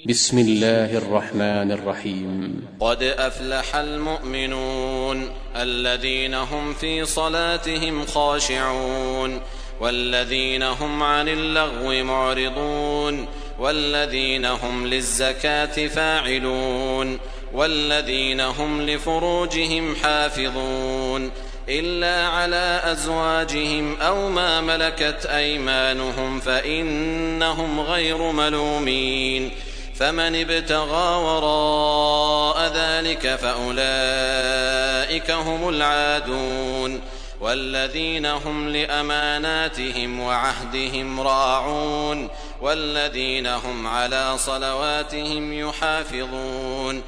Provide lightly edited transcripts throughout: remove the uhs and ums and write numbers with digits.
بسم الله الرحمن الرحيم. قد أفلح المؤمنون الذين هم في صلاتهم خاشعون والذين هم عن اللغو معرضون والذين هم للزكاة فاعلون والذين هم لفروجهم حافظون إلا على أزواجهم أو ما ملكت أيمانهم فإنهم غير ملومين. فمن ابتغى وراء ذلك فأولئك هم العادون. والذين هم لأماناتهم وعهدهم راعون والذين هم على صلواتهم يحافظون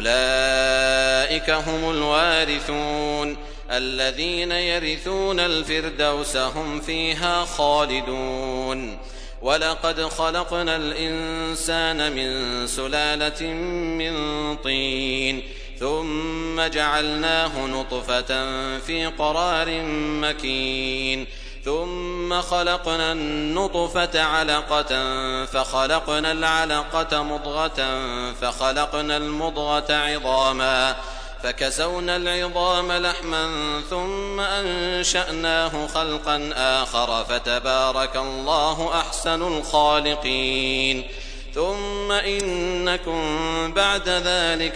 أولئك هم الوارثون الذين يرثون الفردوس هم فيها خالدون. ولقد خلقنا الإنسان من سلالة من طين ثم جعلناه نطفة في قرار مكين ثم خلقنا النطفة علقة فخلقنا العلقة مضغة فخلقنا المضغة عظاما فكسونا العظام لحما ثم أنشأناه خلقا آخر فتبارك الله أحسن الخالقين. ثم إنكم بعد ذلك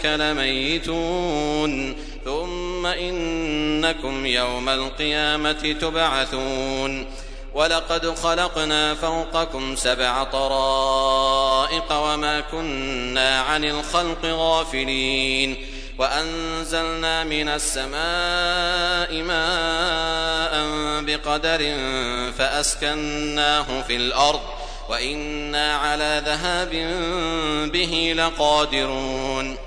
لميتون ثم إنكم يوم القيامة تبعثون. ولقد خلقنا فوقكم 7 طرائق وما كنا عن الخلق غافلين وأنزلنا من السماء ماء بقدر فأسكناه في الأرض وإنا على ذهاب به لقادرون.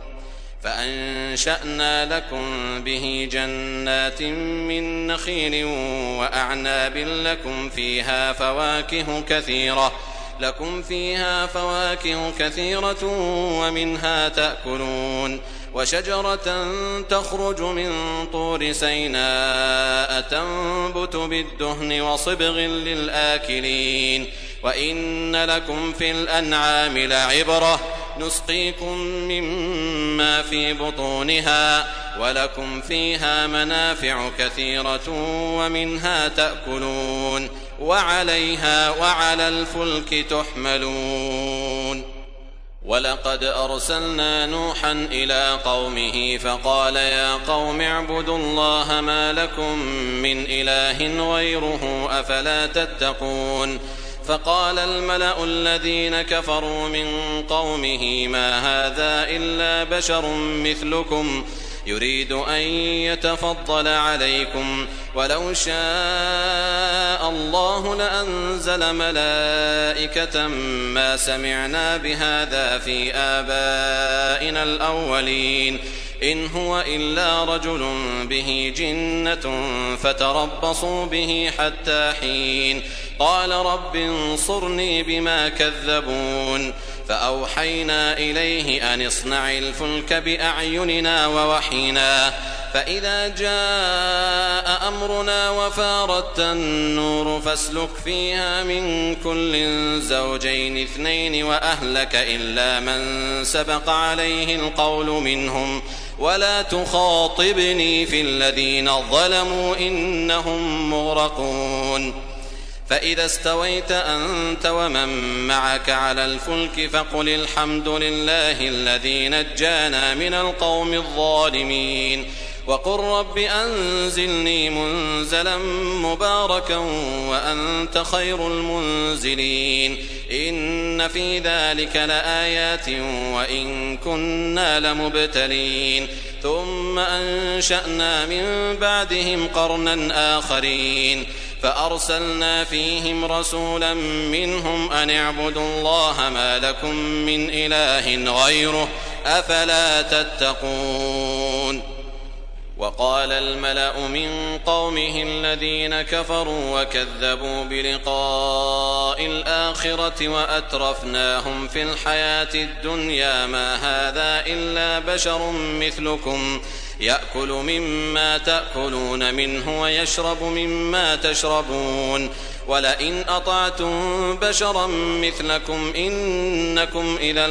فأنشأنا لكم به جنات من نخيل وأعناب لكم فيها فواكه كثيرة ومنها تأكلون. وشجرة تخرج من طور سيناء تنبت بالدهن وصبغ للآكلين. وإن لكم في الأنعام لعبرة نسقيكم مما في بطونها ولكم فيها منافع كثيرة ومنها تأكلون وعليها وعلى الفلك تحملون. ولقد أرسلنا نوحا إلى قومه فقال يا قوم اعبدوا الله ما لكم من إله غيره أفلا تتقون. فقال الملأ الذين كفروا من قومه ما هذا إلا بشر مثلكم يريد أن يتفضل عليكم ولو شاء الله لأنزل ملائكة ما سمعنا بهذا في آبائنا الأولين إن هو إلا رجل به جنة فتربصوا به حتى حين. قال رب انصرني بما كذبون. فأوحينا إليه أن اصنع الفلك بأعيننا ووحينا فإذا جاء أمرنا وفارت النور فاسلك فيها من كل زوجين 2 وأهلك إلا من سبق عليه القول منهم ولا تخاطبني في الذين ظلموا إنهم مغرقون. فإذا استويت أنت ومن معك على الفلك فقل الحمد لله الذي نجانا من القوم الظالمين وقل رب أنزلني منزلا مباركا وأنت خير المنزلين. إن في ذلك لآيات وإن كنا لمبتلين. ثم أنشأنا من بعدهم قرنا آخرين فأرسلنا فيهم رسولا منهم أن اعبدوا الله ما لكم من إله غيره أفلا تتقون. وقال الملأ من قومه الذين كفروا وكذبوا بلقاء الآخرة وأترفناهم في الحياة الدنيا ما هذا إلا بشر مثلكم يأكل مما تأكلون منه ويشرب مما تشربون ولئن أطعتم بشرا مثلكم إنكم إذا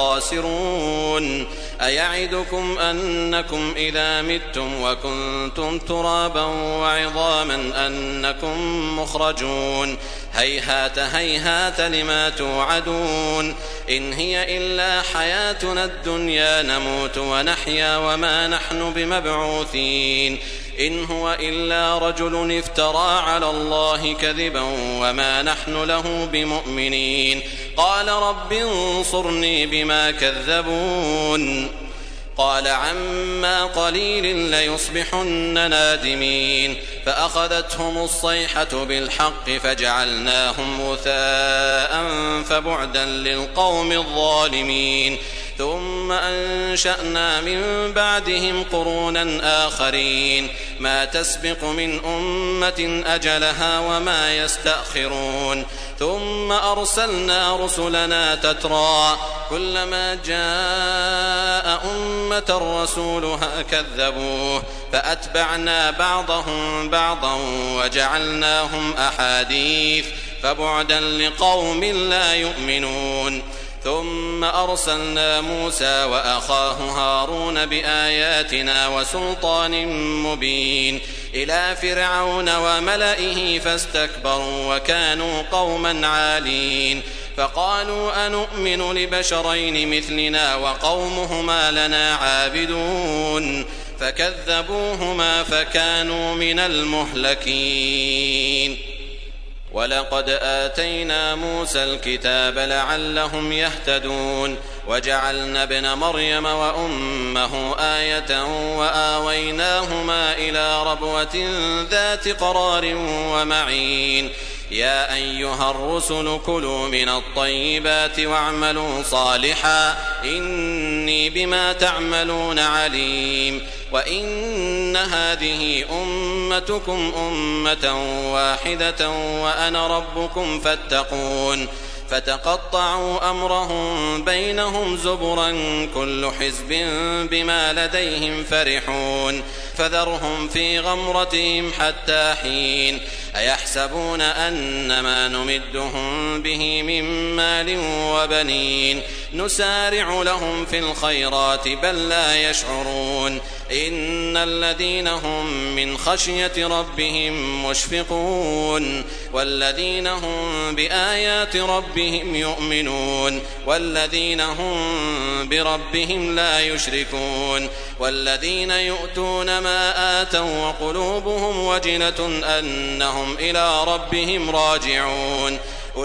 لخاسرون أيعدكم أنكم إذا متم وكنتم ترابا وعظاما أنكم مخرجون هيهات هيهات لما توعدون إن هي إلا حياتنا الدنيا نموت ونحيا وما نحن بمبعوثين إن هو إلا رجل افترى على الله كذبا وما نحن له بمؤمنين قال رب انصرني بما كذبون قال عما قليل ليصبحن نادمين فأخذتهم الصيحة بالحق فجعلناهم غثاء فبعدا للقوم الظالمين ثم أنشأنا من بعدهم قرونا آخرين ما تسبق من أمة أجلها وما يستأخرون ثم أرسلنا رسلنا تترى كلما جاء أمة رسولها كذبوه فأتبعنا بعضهم بعضا وجعلناهم أحاديث فبعدا لقوم لا يؤمنون ثم أرسلنا موسى وأخاه هارون بآياتنا وسلطان مبين إلى فرعون وملئه فاستكبروا وكانوا قوما عالين فقالوا أنؤمن لبشرين مثلنا وقومهما لنا عابدون فكذبوهما فكانوا من المهلكين ولقد آتينا موسى الكتاب لعلهم يهتدون وجعلنا ابن مريم وأمه آية وآويناهما إلى ربوة ذات قرار ومعين يا أيها الرسل كلوا من الطيبات واعملوا صالحا إني بما تعملون عليم وإن هذه أمتكم أمة واحدة وأنا ربكم فاتقون فتقطعوا أمرهم بينهم زبرا كل حزب بما لديهم فرحون فذرهم في غمرتهم حتى حين أيحسبون أن ما نمدهم به من مال وبنين نسارع لهم في الخيرات بل لا يشعرون إن الذين هم من خشية ربهم مشفقون والذين هم بآيات ربهم يؤمنون والذين هم بربهم لا يشركون والذين يؤتون ما آتوا وقلوبهم وجلة أنهم إلى ربهم راجعون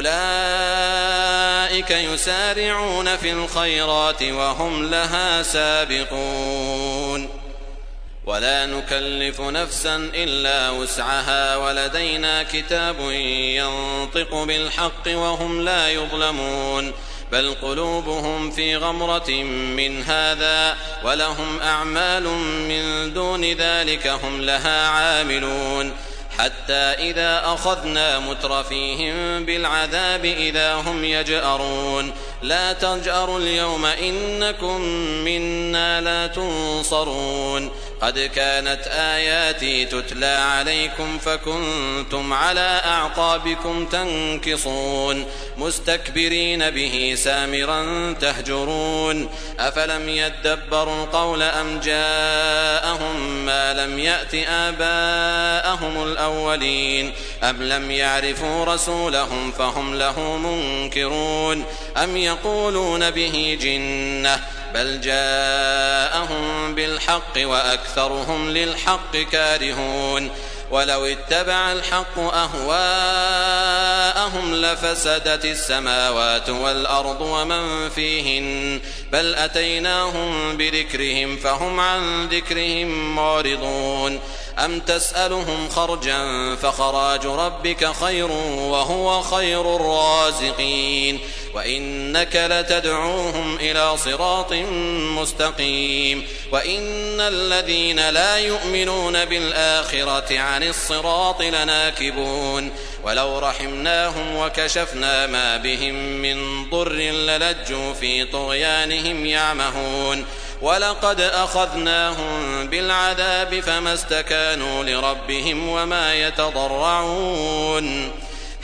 أولئك يسارعون في الخيرات وهم لها سابقون ولا نكلف نفسا إلا وسعها ولدينا كتاب ينطق بالحق وهم لا يظلمون بل قلوبهم في غمرة من هذا ولهم أعمال من دون ذلك هم لها عاملون حتى إذا أخذنا مترفيهم بالعذاب إذا هم يجأرون لا تجأروا اليوم إنكم منا لا تنصرون قد كانت آياتي تتلى عليكم فكنتم على أعقابكم تنكصون مستكبرين به سامرا تهجرون أفلم يدبروا القول أم جاءهم ما لم يأت آباءهم الأولين أم لم يعرفوا رسولهم فهم له منكرون أم يقولون به جنة بل جاءهم بالحق وأكثرهم للحق كارهون ولو اتبع الحق أهواءهم لفسدت السماوات والأرض ومن فيهن بل أتيناهم بذكرهم فهم عن ذكرهم معرضون أم تسألهم خرجا فخراج ربك خير وهو خير الرازقين وإنك لتدعوهم إلى صراط مستقيم وإن الذين لا يؤمنون بالآخرة عن الصراط لناكبون ولو رحمناهم وكشفنا ما بهم من ضر للجوا في طغيانهم يعمهون ولقد أخذناهم بالعذاب فما استكانوا لربهم وما يتضرعون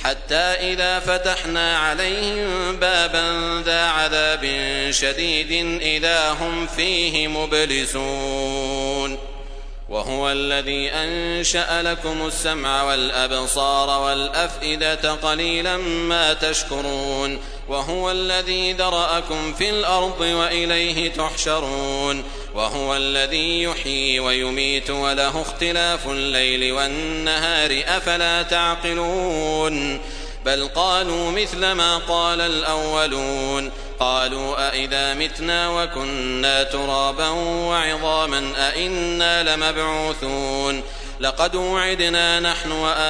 حتى إذا فتحنا عليهم بابا ذا عذاب شديد إذا هم فيه مبلسون وهو الذي أنشأ لكم السمع والأبصار والأفئدة قليلا ما تشكرون وهو الذي ذرأكم في الأرض وإليه تحشرون وهو الذي يحيي ويميت وله اختلاف الليل والنهار أفلا تعقلون بل قالوا مثل ما قال الأولون قالوا أئذا متنا وكنا ترابا وعظاما أئنا لمبعوثون لقد وعدنا نحن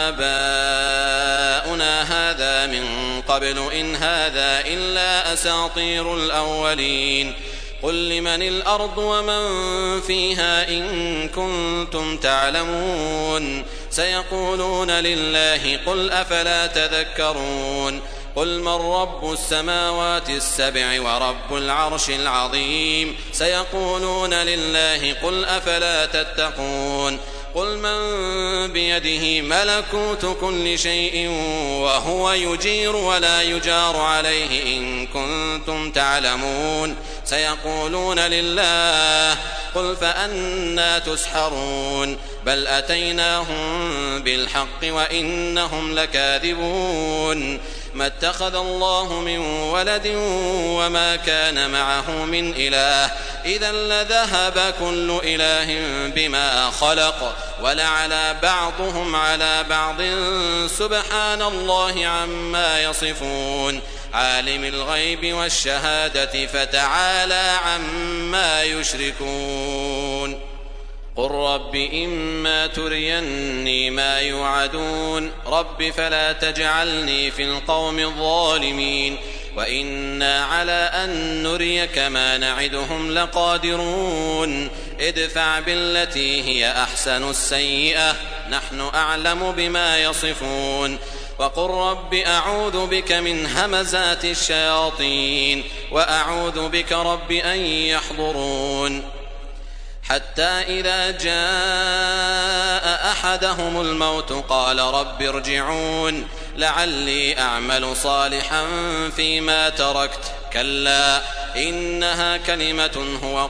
وآباؤنا هذا من قبل إن هذا إلا أساطير الأولين قل لمن الأرض ومن فيها إن كنتم تعلمون سيقولون لله قل أفلا تذكرون قل من رب السماوات السبع ورب العرش العظيم سيقولون لله قل أفلا تتقون قل من بيده ملكوت كل شيء وهو يجير ولا يجار عليه إن كنتم تعلمون سيقولون لله قل فأنى تسحرون بل أتيناهم بالحق وإنهم لكاذبون ما اتخذ الله من ولد وما كان معه من إله إذا لذهب كل إله بما خلق ولعلى بعضهم على بعض سبحان الله عما يصفون عالم الغيب والشهادة فتعالى عما يشركون قل رب إما تريني ما يوعدون رب فلا تجعلني في القوم الظالمين وإنا على أن نريك ما نعدهم لقادرون ادفع بالتي هي أحسن السيئة نحن أعلم بما يصفون وقل رب أعوذ بك من همزات الشياطين وأعوذ بك رب أن يحضرون حتى إذا جاء أحدهم الموت قال رب ارجعون لعلي أعمل صالحا فيما تركت كلا إنها كلمة هو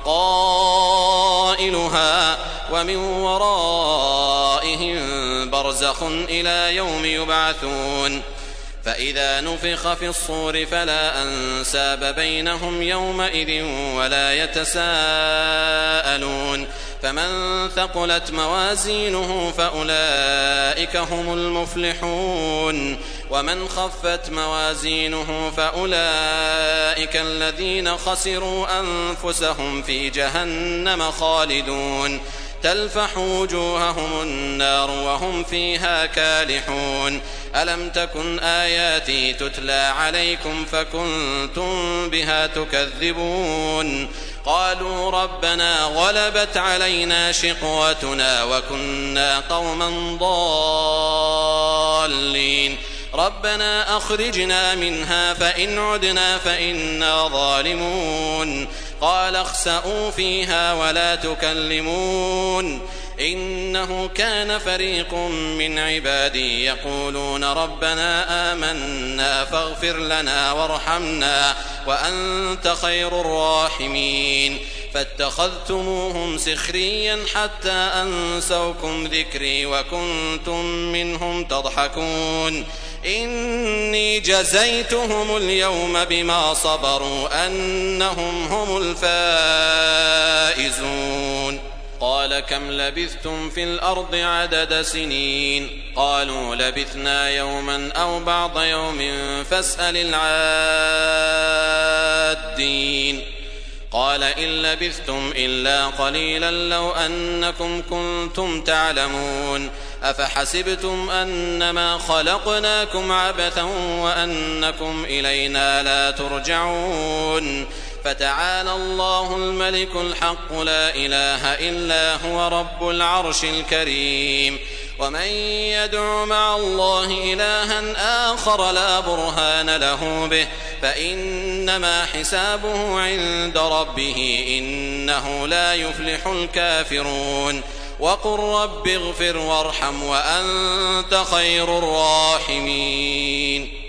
قائلها ومن ورائهم برزخ إلى يوم يبعثون فإذا نفخ في الصور فلا أنساب بينهم يومئذ ولا يتساءلون فمن ثقلت موازينه فأولئك هم المفلحون ومن خفت موازينه فأولئك الذين خسروا أنفسهم في جهنم خالدون تلفح وجوههم النار وهم فيها كالحون ألم تكن آياتي تتلى عليكم فكنتم بها تكذبون قالوا ربنا غلبت علينا شقوتنا وكنا قوما ضالين ربنا أخرجنا منها فإن عدنا فإنا ظالمون قال اخسئوا فيها ولا تكلمون إنه كان فريق من عبادي يقولون ربنا آمنا فاغفر لنا وارحمنا وأنت خير الراحمين فاتخذتموهم سخريا حتى أنسوكم ذكري وكنتم منهم تضحكون إني جزيتهم اليوم بما صبروا أنهم هم الفائزون قال كم لبثتم في الأرض عدد سنين قالوا لبثنا يوما أو بعض يوم فاسأل العادين قال إن لبثتم إلا قليلا لو أنكم كنتم تعلمون أفحسبتم أنما خلقناكم عبثا وأنكم إلينا لا ترجعون فتعالى الله الملك الحق لا إله إلا هو رب العرش الكريم ومن يدع مع الله إلها آخر لا برهان له به فإنما حسابه عند ربه إنه لا يفلح الكافرون وقل رب اغفر وارحم وأنت خير الراحمين.